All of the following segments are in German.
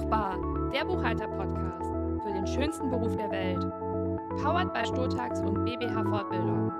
Buchbar, der Buchhalter-Podcast für den schönsten Beruf der Welt. Powered by Sturtax und BBH Fortbildung.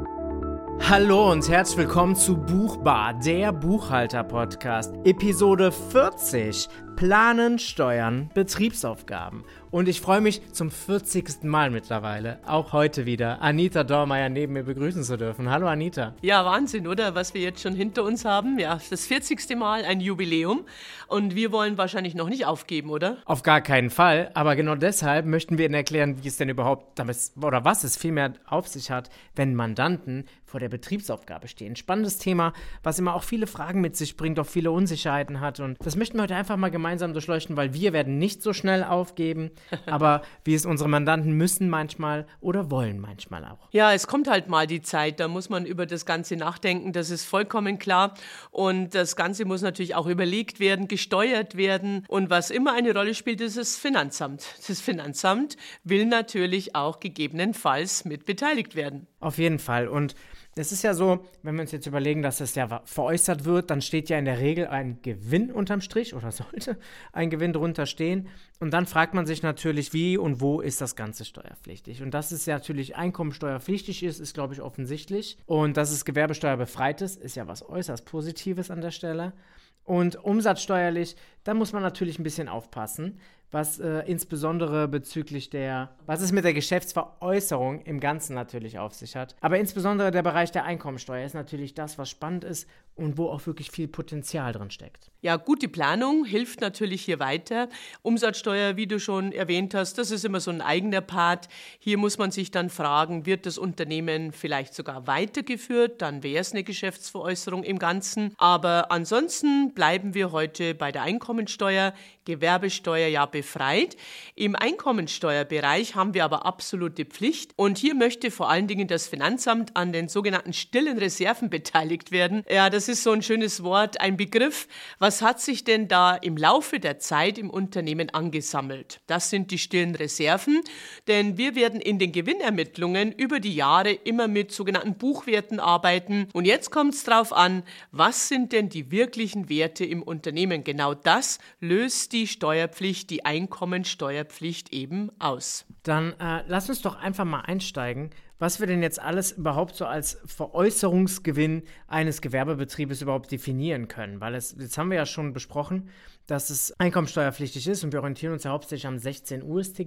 Hallo und herzlich willkommen zu Buchbar, der Buchhalter-Podcast. Episode 40. Planen, Steuern, Betriebsaufgaben. Und ich freue mich zum 40. Mal mittlerweile, auch heute wieder, Anita Dormeyer neben mir begrüßen zu dürfen. Hallo Anita. Ja, Wahnsinn, oder? Was wir jetzt schon hinter uns haben. Ja, das 40. Mal ein Jubiläum. Und wir wollen wahrscheinlich noch nicht aufgeben, oder? Auf gar keinen Fall. Aber genau deshalb möchten wir Ihnen erklären, wie es denn überhaupt damit, oder was es vielmehr auf sich hat, wenn Mandanten vor der Betriebsaufgabe stehen. Spannendes Thema, was immer auch viele Fragen mit sich bringt, auch viele Unsicherheiten hat. Und das möchten wir heute einfach mal gemeinsam durchleuchten, weil wir werden nicht so schnell aufgeben, aber wie es unsere Mandanten müssen manchmal oder wollen manchmal auch. Ja, es kommt halt mal die Zeit, da muss man über das Ganze nachdenken, das ist vollkommen klar. Und das Ganze muss natürlich auch überlegt werden, gesteuert werden. Und was immer eine Rolle spielt, ist das Finanzamt. Das Finanzamt will natürlich auch gegebenenfalls mit beteiligt werden. Auf jeden Fall. Und es ist ja so, wenn wir uns jetzt überlegen, dass das ja veräußert wird, dann steht ja in der Regel ein Gewinn unterm Strich oder sollte ein Gewinn drunter stehen. Und dann fragt man sich natürlich, wie und wo ist das Ganze steuerpflichtig? Und dass es ja natürlich einkommensteuerpflichtig ist, glaube ich, offensichtlich. Und dass es gewerbesteuerbefreit ist ja was äußerst Positives an der Stelle. Und umsatzsteuerlich, da muss man natürlich ein bisschen aufpassen, was insbesondere bezüglich was es mit der Geschäftsveräußerung im Ganzen natürlich auf sich hat. Aber insbesondere der Bereich der Einkommensteuer ist natürlich das, was spannend ist und wo auch wirklich viel Potenzial drin steckt. Ja, gute Planung hilft natürlich hier weiter. Umsatzsteuer, wie du schon erwähnt hast, das ist immer so ein eigener Part. Hier muss man sich dann fragen, wird das Unternehmen vielleicht sogar weitergeführt? Dann wäre es eine Geschäftsveräußerung im Ganzen. Aber ansonsten bleiben wir heute bei der Einkommensteuer, Gewerbesteuer ja befreit. Im Einkommensteuerbereich haben wir aber absolute Pflicht. Und hier möchte vor allen Dingen das Finanzamt an den sogenannten stillen Reserven beteiligt werden. Ja, das ist so ein schönes Wort, ein Begriff. Was hat sich denn da im Laufe der Zeit im Unternehmen angesammelt? Das sind die stillen Reserven, denn wir werden in den Gewinnermittlungen über die Jahre immer mit sogenannten Buchwerten arbeiten. Und jetzt kommt es darauf an, was sind denn die wirklichen Werte im Unternehmen? Genau das löst die Steuerpflicht, die Einkommensteuerpflicht eben aus. Dann lass uns doch einfach mal einsteigen, was wir denn jetzt alles überhaupt so als Veräußerungsgewinn eines Gewerbebetriebes überhaupt definieren können. Weil jetzt haben wir ja schon besprochen, dass es einkommensteuerpflichtig ist und wir orientieren uns ja hauptsächlich am 16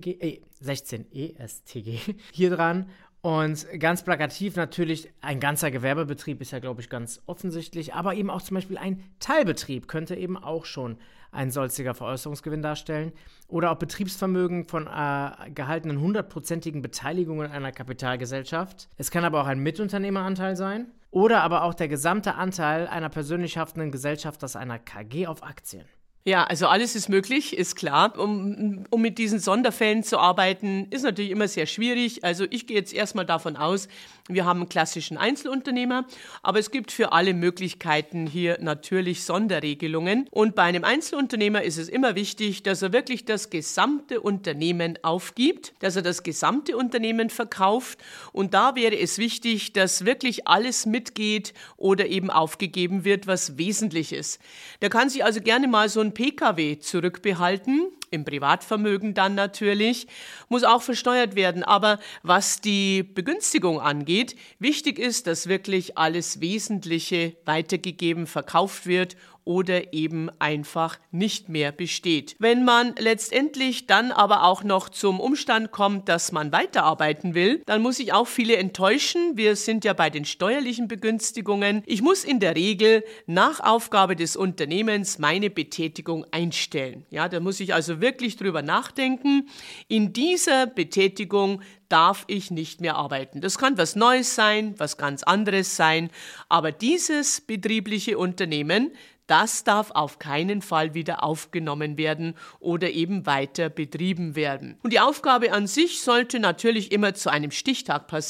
ESTG hier dran. Und ganz plakativ natürlich, ein ganzer Gewerbebetrieb ist ja, glaube ich, ganz offensichtlich, aber eben auch zum Beispiel ein Teilbetrieb könnte eben auch schon ein solcher Veräußerungsgewinn darstellen. Oder auch Betriebsvermögen von gehaltenen 100%igen Beteiligungen einer Kapitalgesellschaft. Es kann aber auch ein Mitunternehmeranteil sein. Oder aber auch der gesamte Anteil einer persönlich haftenden Gesellschaft aus einer KG auf Aktien. Ja, also alles ist möglich, ist klar. Um mit diesen Sonderfällen zu arbeiten, ist natürlich immer sehr schwierig. Also ich gehe jetzt erstmal davon aus, wir haben einen klassischen Einzelunternehmer, aber es gibt für alle Möglichkeiten hier natürlich Sonderregelungen. Und bei einem Einzelunternehmer ist es immer wichtig, dass er wirklich das gesamte Unternehmen aufgibt, dass er das gesamte Unternehmen verkauft. Und da wäre es wichtig, dass wirklich alles mitgeht oder eben aufgegeben wird, was wesentlich ist. Der kann sich also gerne mal so ein PKW zurückbehalten, im Privatvermögen dann natürlich, muss auch versteuert werden. Aber was die Begünstigung angeht, wichtig ist, dass wirklich alles Wesentliche weitergegeben, verkauft wird oder eben einfach nicht mehr besteht. Wenn man letztendlich dann aber auch noch zum Umstand kommt, dass man weiterarbeiten will, dann muss ich auch viele enttäuschen. Wir sind ja bei den steuerlichen Begünstigungen. Ich muss in der Regel nach Aufgabe des Unternehmens meine Betätigung einstellen. Ja, da muss ich also wirklich drüber nachdenken. In dieser Betätigung darf ich nicht mehr arbeiten. Das kann was Neues sein, was ganz anderes sein, aber dieses betriebliche Unternehmen, das darf auf keinen Fall wieder aufgenommen werden oder eben weiter betrieben werden. Und die Aufgabe an sich sollte natürlich immer zu einem Stichtag passieren.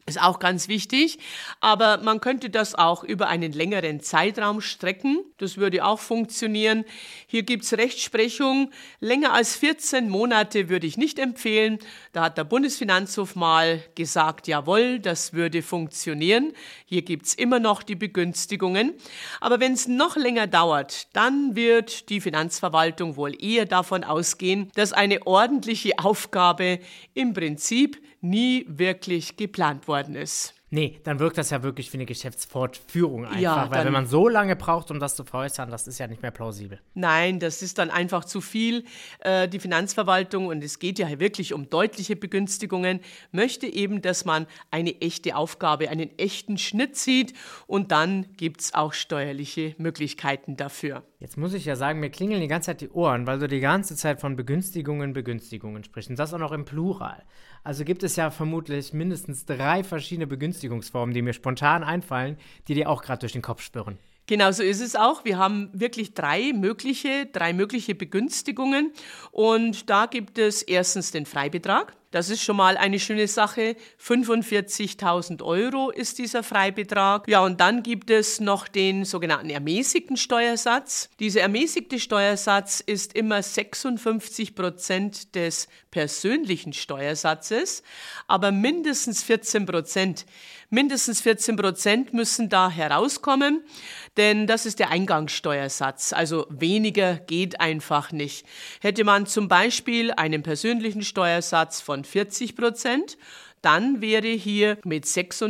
Ist auch ganz wichtig, aber man könnte das auch über einen längeren Zeitraum strecken. Das würde auch funktionieren. Hier gibt's Rechtsprechung. Länger als 14 Monate würde ich nicht empfehlen. Da hat der Bundesfinanzhof mal gesagt, jawohl, das würde funktionieren. Hier gibt's immer noch die Begünstigungen. Aber wenn es noch länger dauert, dann wird die Finanzverwaltung wohl eher davon ausgehen, dass eine ordentliche Aufgabe im Prinzip nie wirklich geplant worden ist. Nee, dann wirkt das ja wirklich wie eine Geschäftsfortführung einfach, Ja, weil wenn man so lange braucht, um das zu veräußern, das ist ja nicht mehr plausibel. Nein, das ist dann einfach zu viel. Die Finanzverwaltung, und es geht ja wirklich um deutliche Begünstigungen, möchte eben, dass man eine echte Aufgabe, einen echten Schnitt sieht, und dann gibt es auch steuerliche Möglichkeiten dafür. Jetzt muss ich ja sagen, mir klingeln die ganze Zeit die Ohren, weil du die ganze Zeit von Begünstigungen sprichst. Und das auch noch im Plural. Also gibt es ja vermutlich mindestens 3 verschiedene Begünstigungsformen, die mir spontan einfallen, die dir auch gerade durch den Kopf schwirren. Genau so ist es auch. Wir haben wirklich drei mögliche Begünstigungen. Und da gibt es erstens den Freibetrag. Das ist schon mal eine schöne Sache. 45.000 € ist dieser Freibetrag. Ja, und dann gibt es noch den sogenannten ermäßigten Steuersatz. Dieser ermäßigte Steuersatz ist immer 56% des persönlichen Steuersatzes, aber mindestens 14%. Mindestens 14% müssen da herauskommen, denn das ist der Eingangssteuersatz. Also weniger geht einfach nicht. Hätte man zum Beispiel einen persönlichen Steuersatz von 40%, dann wäre hier mit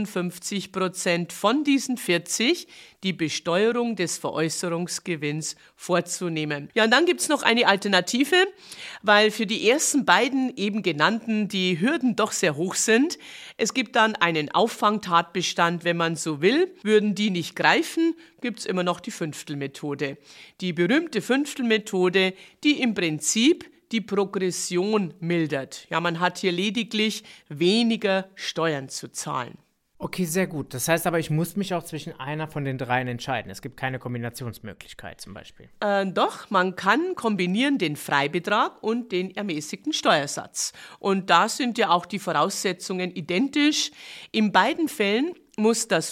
56% von diesen 40 die Besteuerung des Veräußerungsgewinns vorzunehmen. Ja, und dann gibt es noch eine Alternative, weil für die ersten beiden eben genannten die Hürden doch sehr hoch sind. Es gibt dann einen Auffangtatbestand, wenn man so will. Würden die nicht greifen, gibt es immer noch die Fünftelmethode. Die berühmte Fünftelmethode, die im Prinzip die Progression mildert. Ja, man hat hier lediglich weniger Steuern zu zahlen. Okay, sehr gut. Das heißt aber, ich muss mich auch zwischen einer von den dreien entscheiden. Es gibt keine Kombinationsmöglichkeit zum Beispiel. Doch, man kann kombinieren den Freibetrag und den ermäßigten Steuersatz. Und da sind ja auch die Voraussetzungen identisch. In beiden Fällen muss das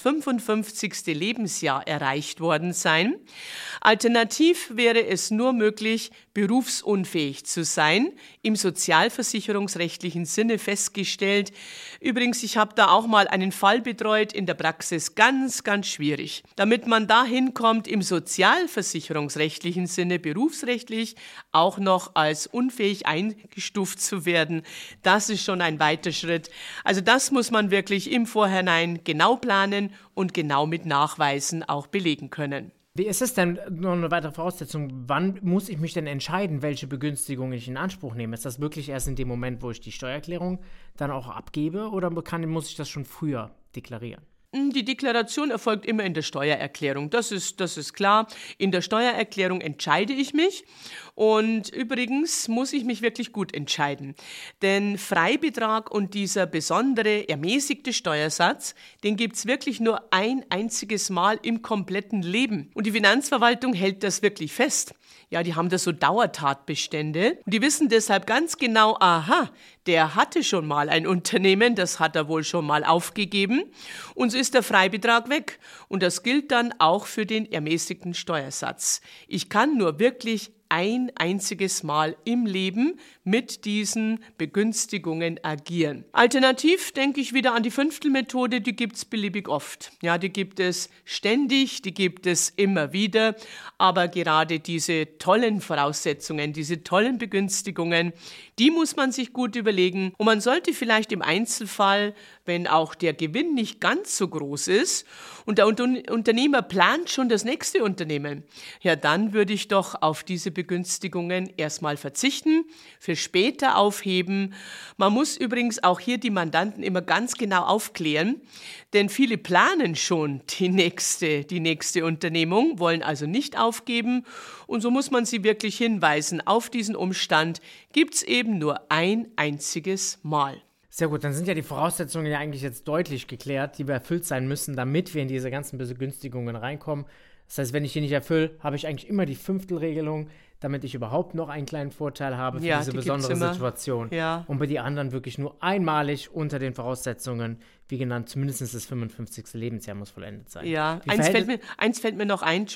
55. Lebensjahr erreicht worden sein. Alternativ wäre es nur möglich, berufsunfähig zu sein, im sozialversicherungsrechtlichen Sinne festgestellt. Übrigens, ich habe da auch mal einen Fall betreut, in der Praxis ganz, ganz schwierig. Damit man dahin kommt, im sozialversicherungsrechtlichen Sinne berufsrechtlich auch noch als unfähig eingestuft zu werden, das ist schon ein weiter Schritt. Also das muss man wirklich im Vorhinein genau planen und genau mit Nachweisen auch belegen können. Wie ist es denn, noch eine weitere Voraussetzung, wann muss ich mich denn entscheiden, welche Begünstigung ich in Anspruch nehme? Ist das wirklich erst in dem Moment, wo ich die Steuererklärung dann auch abgebe, oder muss ich das schon früher deklarieren? Die Deklaration erfolgt immer in der Steuererklärung, das ist klar. In der Steuererklärung entscheide ich mich, und übrigens muss ich mich wirklich gut entscheiden. Denn Freibetrag und dieser besondere ermäßigte Steuersatz, den gibt es wirklich nur ein einziges Mal im kompletten Leben. Und die Finanzverwaltung hält das wirklich fest. Ja, die haben da so Dauertatbestände und die wissen deshalb ganz genau, aha, der hatte schon mal ein Unternehmen, das hat er wohl schon mal aufgegeben, und so ist der Freibetrag weg. Und das gilt dann auch für den ermäßigten Steuersatz. Ich kann nur wirklich ein einziges Mal im Leben mit diesen Begünstigungen agieren. Alternativ denke ich wieder an die Fünftelmethode, die gibt es beliebig oft. Ja, die gibt es ständig, die gibt es immer wieder, aber gerade diese tollen Voraussetzungen, diese tollen Begünstigungen, die muss man sich gut überlegen, und man sollte vielleicht im Einzelfall, wenn auch der Gewinn nicht ganz so groß ist und der Unternehmer plant schon das nächste Unternehmen, ja, dann würde ich doch auf diese Begünstigungen erstmal verzichten, für später aufheben. Man muss übrigens auch hier die Mandanten immer ganz genau aufklären, denn viele planen schon die nächste Unternehmung, wollen also nicht aufgeben, und so muss man sie wirklich hinweisen, auf diesen Umstand gibt es eben nur ein einziges Mal. Sehr gut, dann sind ja die Voraussetzungen ja eigentlich jetzt deutlich geklärt, die wir erfüllt sein müssen, damit wir in diese ganzen Begünstigungen reinkommen. Das heißt, wenn ich die nicht erfülle, habe ich eigentlich immer die Fünftelregelung. damit ich überhaupt noch einen kleinen Vorteil habe für diese die besondere gibt's immer. Situation. Ja. Und bei die anderen wirklich nur einmalig unter den Voraussetzungen, wie genannt, zumindest das 55. Lebensjahr muss vollendet sein. Ja, Wie eins fällt mir noch ein,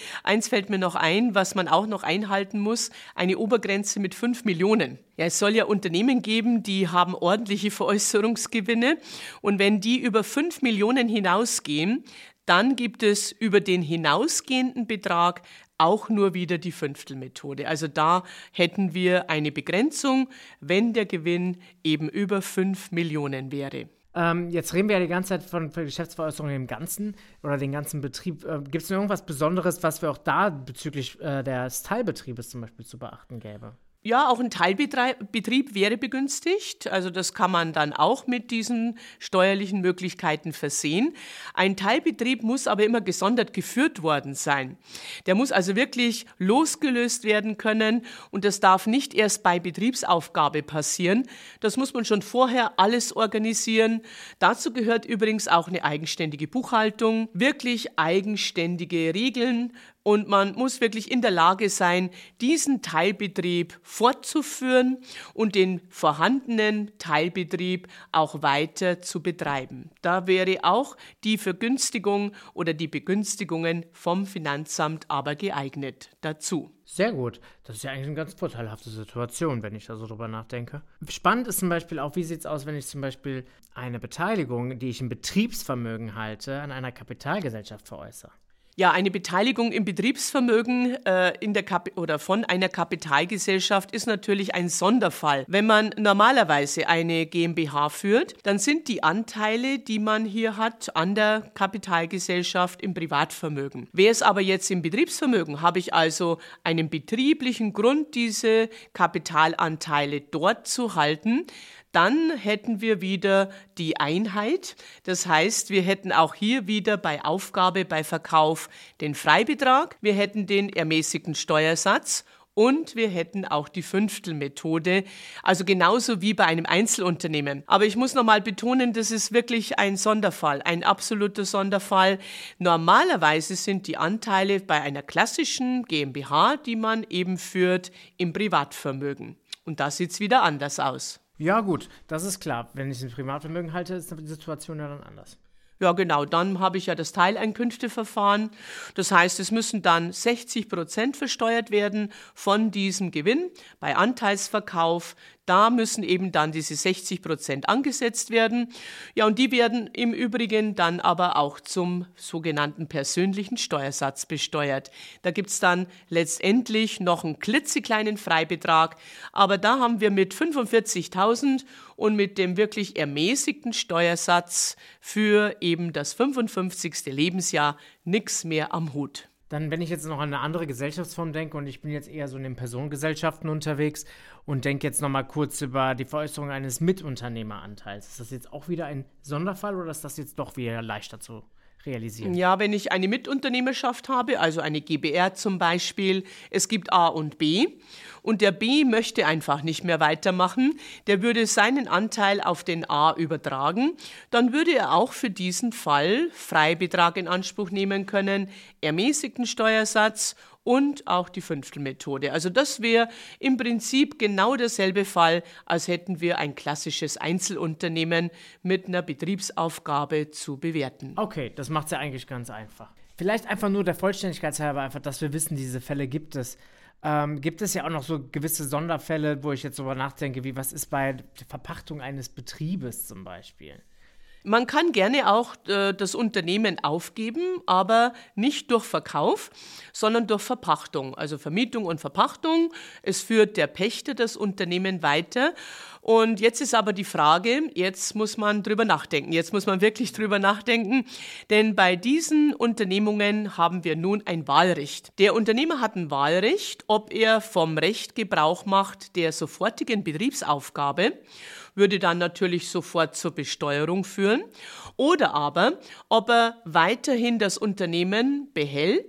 was man auch noch einhalten muss, eine Obergrenze mit 5 Millionen. Ja, es soll ja Unternehmen geben, die haben ordentliche Veräußerungsgewinne und wenn die über 5 Millionen hinausgehen, dann gibt es über den hinausgehenden Betrag auch nur wieder die Fünftelmethode. Also da hätten wir eine Begrenzung, wenn der Gewinn eben über 5 Millionen wäre. Jetzt reden wir ja die ganze Zeit von Geschäftsveräußerungen im Ganzen oder den ganzen Betrieb. Gibt es noch irgendwas Besonderes, was wir auch da bezüglich des Teilbetriebes zum Beispiel zu beachten gäbe? Ja, auch ein Teilbetrieb wäre begünstigt. Also das kann man dann auch mit diesen steuerlichen Möglichkeiten versehen. Ein Teilbetrieb muss aber immer gesondert geführt worden sein. Der muss also wirklich losgelöst werden können und das darf nicht erst bei Betriebsaufgabe passieren. Das muss man schon vorher alles organisieren. Dazu gehört übrigens auch eine eigenständige Buchhaltung, wirklich eigenständige Regeln. Und man muss wirklich in der Lage sein, diesen Teilbetrieb fortzuführen und den vorhandenen Teilbetrieb auch weiter zu betreiben. Da wäre auch die Vergünstigung oder die Begünstigungen vom Finanzamt aber geeignet dazu. Sehr gut. Das ist ja eigentlich eine ganz vorteilhafte Situation, wenn ich da so drüber nachdenke. Spannend ist zum Beispiel auch, wie sieht es aus, wenn ich zum Beispiel eine Beteiligung, die ich im Betriebsvermögen halte, an einer Kapitalgesellschaft veräußere. Ja, eine Beteiligung im Betriebsvermögen von einer Kapitalgesellschaft ist natürlich ein Sonderfall. Wenn man normalerweise eine GmbH führt, dann sind die Anteile, die man hier hat, an der Kapitalgesellschaft im Privatvermögen. Wäre es aber jetzt im Betriebsvermögen, habe ich also einen betrieblichen Grund, diese Kapitalanteile dort zu halten, dann hätten wir wieder die Einheit. Das heißt, wir hätten auch hier wieder bei Aufgabe, bei Verkauf den Freibetrag, wir hätten den ermäßigten Steuersatz und wir hätten auch die Fünftelmethode, also genauso wie bei einem Einzelunternehmen. Aber ich muss nochmal betonen, das ist wirklich ein Sonderfall, ein absoluter Sonderfall. Normalerweise sind die Anteile bei einer klassischen GmbH, die man eben führt, im Privatvermögen. Und da sieht es wieder anders aus. Ja gut, das ist klar. Wenn ich es im Privatvermögen halte, ist die Situation ja dann anders. Ja, genau, dann habe ich ja das Teileinkünfteverfahren. Das heißt, es müssen dann 60% versteuert werden von diesem Gewinn bei Anteilsverkauf. Da müssen eben dann diese 60% angesetzt werden. Ja, und die werden im Übrigen dann aber auch zum sogenannten persönlichen Steuersatz besteuert. Da gibt es dann letztendlich noch einen klitzekleinen Freibetrag, aber da haben wir mit 45.000 und mit dem wirklich ermäßigten Steuersatz für eben das 55. Lebensjahr nichts mehr am Hut. Dann, wenn ich jetzt noch an eine andere Gesellschaftsform denke und ich bin jetzt eher so in den Personengesellschaften unterwegs und denke jetzt noch mal kurz über die Veräußerung eines Mitunternehmeranteils. Ist das jetzt auch wieder ein Sonderfall oder ist das jetzt doch wieder leichter zu realisieren? Ja, wenn ich eine Mitunternehmerschaft habe, also eine GbR zum Beispiel, es gibt A und B und der B möchte einfach nicht mehr weitermachen, der würde seinen Anteil auf den A übertragen, dann würde er auch für diesen Fall Freibetrag in Anspruch nehmen können, ermäßigten Steuersatz und auch die Fünftelmethode. Also das wäre im Prinzip genau derselbe Fall, als hätten wir ein klassisches Einzelunternehmen mit einer Betriebsaufgabe zu bewerten. Okay, das macht es ja eigentlich ganz einfach. Vielleicht einfach nur der Vollständigkeit halber, einfach, dass wir wissen, diese Fälle gibt es. Gibt es ja auch noch so gewisse Sonderfälle, wo ich jetzt darüber nachdenke, wie was ist bei der Verpachtung eines Betriebes zum Beispiel? Man kann gerne auch das Unternehmen aufgeben, aber nicht durch Verkauf, sondern durch Verpachtung, also Vermietung und Verpachtung. Es führt der Pächter das Unternehmen weiter. Und jetzt ist aber die Frage, jetzt muss man drüber nachdenken, jetzt muss man wirklich drüber nachdenken, denn bei diesen Unternehmungen haben wir nun ein Wahlrecht. Der Unternehmer hat ein Wahlrecht, ob er vom Recht Gebrauch macht der sofortigen Betriebsaufgabe, würde dann natürlich sofort zur Besteuerung führen, oder aber, ob er weiterhin das Unternehmen behält,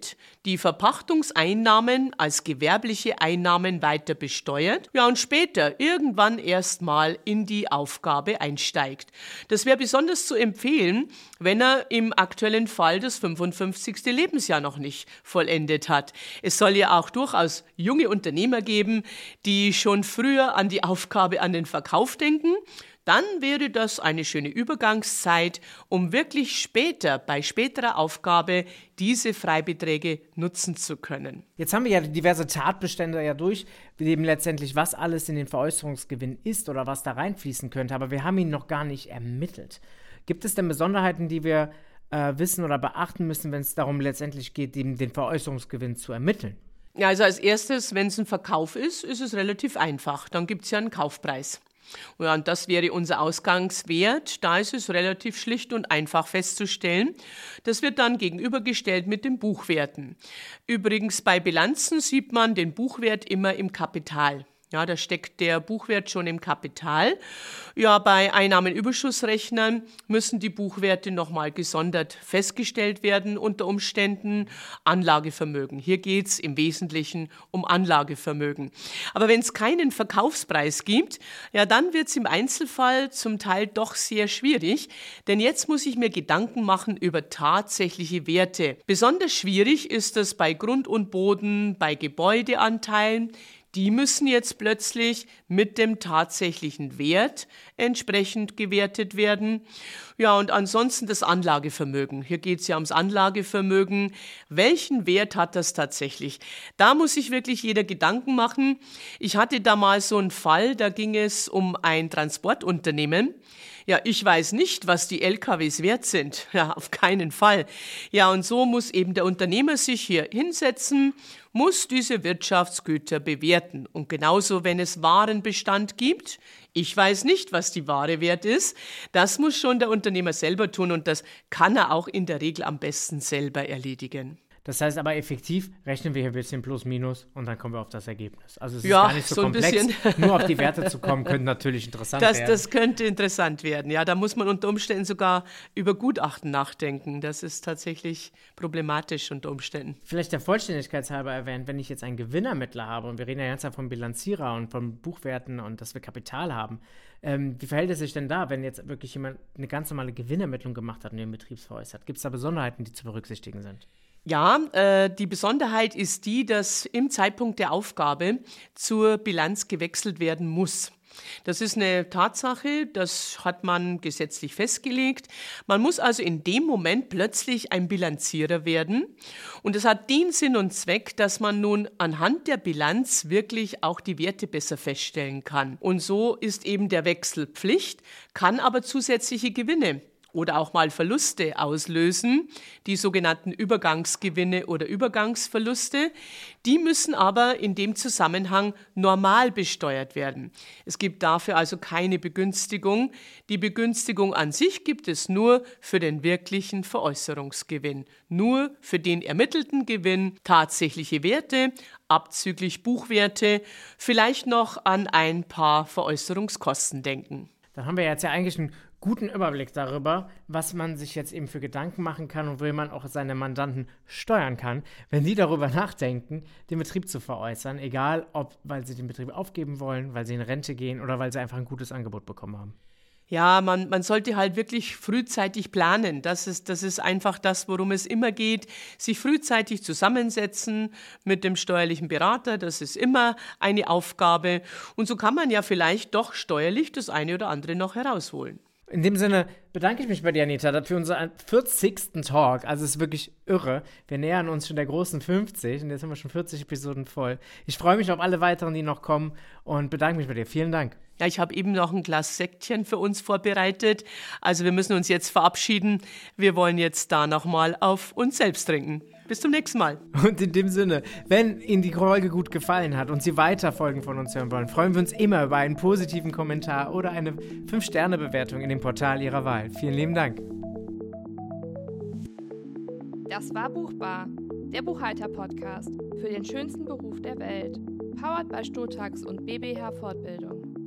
die Verpachtungseinnahmen als gewerbliche Einnahmen weiter besteuert, ja, und später irgendwann erstmal in die Aufgabe einsteigt. Das wäre besonders zu empfehlen, wenn er im aktuellen Fall das 55. Lebensjahr noch nicht vollendet hat. Es soll ja auch durchaus junge Unternehmer geben, die schon früher an die Aufgabe an den Verkauf denken. Dann wäre das eine schöne Übergangszeit, um wirklich später, bei späterer Aufgabe, diese Freibeträge nutzen zu können. Jetzt haben wir ja diverse Tatbestände ja durch, eben letztendlich, was alles in den Veräußerungsgewinn ist oder was da reinfließen könnte, aber wir haben ihn noch gar nicht ermittelt. Gibt es denn Besonderheiten, die wir wissen oder beachten müssen, wenn es darum letztendlich geht, den Veräußerungsgewinn zu ermitteln? Ja, also als erstes, wenn es ein Verkauf ist es relativ einfach. Dann gibt es ja einen Kaufpreis. Ja, und das wäre unser Ausgangswert. Da ist es relativ schlicht und einfach festzustellen. Das wird dann gegenübergestellt mit den Buchwerten. Übrigens bei Bilanzen sieht man den Buchwert immer im Kapital. Ja, da steckt der Buchwert schon im Kapital. Ja, bei Einnahmenüberschussrechnern müssen die Buchwerte nochmal gesondert festgestellt werden, unter Umständen Anlagevermögen. Hier geht es im Wesentlichen um Anlagevermögen. Aber wenn es keinen Verkaufspreis gibt, ja, dann wird es im Einzelfall zum Teil doch sehr schwierig, denn jetzt muss ich mir Gedanken machen über tatsächliche Werte. Besonders schwierig ist das bei Grund und Boden, bei Gebäudeanteilen. Die müssen jetzt plötzlich mit dem tatsächlichen Wert entsprechend gewertet werden. Ja, und ansonsten das Anlagevermögen. Hier geht es ja ums Anlagevermögen. Welchen Wert hat das tatsächlich? Da muss sich wirklich jeder Gedanken machen. Ich hatte da mal so einen Fall, da ging es um ein Transportunternehmen. Ja, ich weiß nicht, was die LKWs wert sind. Ja, auf keinen Fall. Ja, und so muss eben der Unternehmer sich hier hinsetzen, muss diese Wirtschaftsgüter bewerten. Und genauso, wenn es Warenbestand gibt, ich weiß nicht, was die Ware wert ist, das muss schon der Unternehmer selber tun und das kann er auch in der Regel am besten selber erledigen. Das heißt aber effektiv rechnen wir hier ein bisschen plus minus und dann kommen wir auf das Ergebnis. Also es ist ja, gar nicht so komplex. Nur auf die Werte zu kommen, könnte natürlich interessant werden. Das könnte interessant werden. Ja, da muss man unter Umständen sogar über Gutachten nachdenken. Das ist tatsächlich problematisch unter Umständen. Vielleicht der Vollständigkeit halber erwähnt, wenn ich jetzt einen Gewinnermittler habe und wir reden ja ganz vom Bilanzierer und von Buchwerten und dass wir Kapital haben. Wie verhält es sich denn da, wenn jetzt wirklich jemand eine ganz normale Gewinnermittlung gemacht hat und den Betriebsveräußert? Gibt es da Besonderheiten, die zu berücksichtigen sind? Ja, die Besonderheit ist die, dass im Zeitpunkt der Aufgabe zur Bilanz gewechselt werden muss. Das ist eine Tatsache, das hat man gesetzlich festgelegt. Man muss also in dem Moment plötzlich ein Bilanzierer werden. Und es hat den Sinn und Zweck, dass man nun anhand der Bilanz wirklich auch die Werte besser feststellen kann. Und so ist eben der Wechsel Pflicht, kann aber zusätzliche Gewinne oder auch mal Verluste auslösen, die sogenannten Übergangsgewinne oder Übergangsverluste. Die müssen aber in dem Zusammenhang normal besteuert werden. Es gibt dafür also keine Begünstigung. Die Begünstigung an sich gibt es nur für den wirklichen Veräußerungsgewinn. Nur für den ermittelten Gewinn tatsächliche Werte, abzüglich Buchwerte, vielleicht noch an ein paar Veräußerungskosten denken. Dann haben wir jetzt ja eigentlich einen guten Überblick darüber, was man sich jetzt eben für Gedanken machen kann und wie man auch seine Mandanten steuern kann, wenn die darüber nachdenken, den Betrieb zu veräußern, egal ob, weil sie den Betrieb aufgeben wollen, weil sie in Rente gehen oder weil sie einfach ein gutes Angebot bekommen haben. Ja, man sollte halt wirklich frühzeitig planen. Das ist einfach das, worum es immer geht. Sich frühzeitig zusammensetzen mit dem steuerlichen Berater, das ist immer eine Aufgabe. Und so kann man ja vielleicht doch steuerlich das eine oder andere noch herausholen. In dem Sinne bedanke ich mich bei dir, Anita, für unseren 40. Talk. Also es ist wirklich irre. Wir nähern uns schon der großen 50 und jetzt haben wir schon 40 Episoden voll. Ich freue mich auf alle weiteren, die noch kommen und bedanke mich bei dir. Vielen Dank. Ja, ich habe eben noch ein Glas Sektchen für uns vorbereitet. Also wir müssen uns jetzt verabschieden. Wir wollen jetzt da nochmal auf uns selbst trinken. Bis zum nächsten Mal. Und in dem Sinne, wenn Ihnen die Folge gut gefallen hat und Sie weiter Folgen von uns hören wollen, freuen wir uns immer über einen positiven Kommentar oder eine 5-Sterne-Bewertung in dem Portal Ihrer Wahl. Vielen lieben Dank. Das war Buchbar, der Buchhalter-Podcast für den schönsten Beruf der Welt. Powered by Stotax und BBH Fortbildung.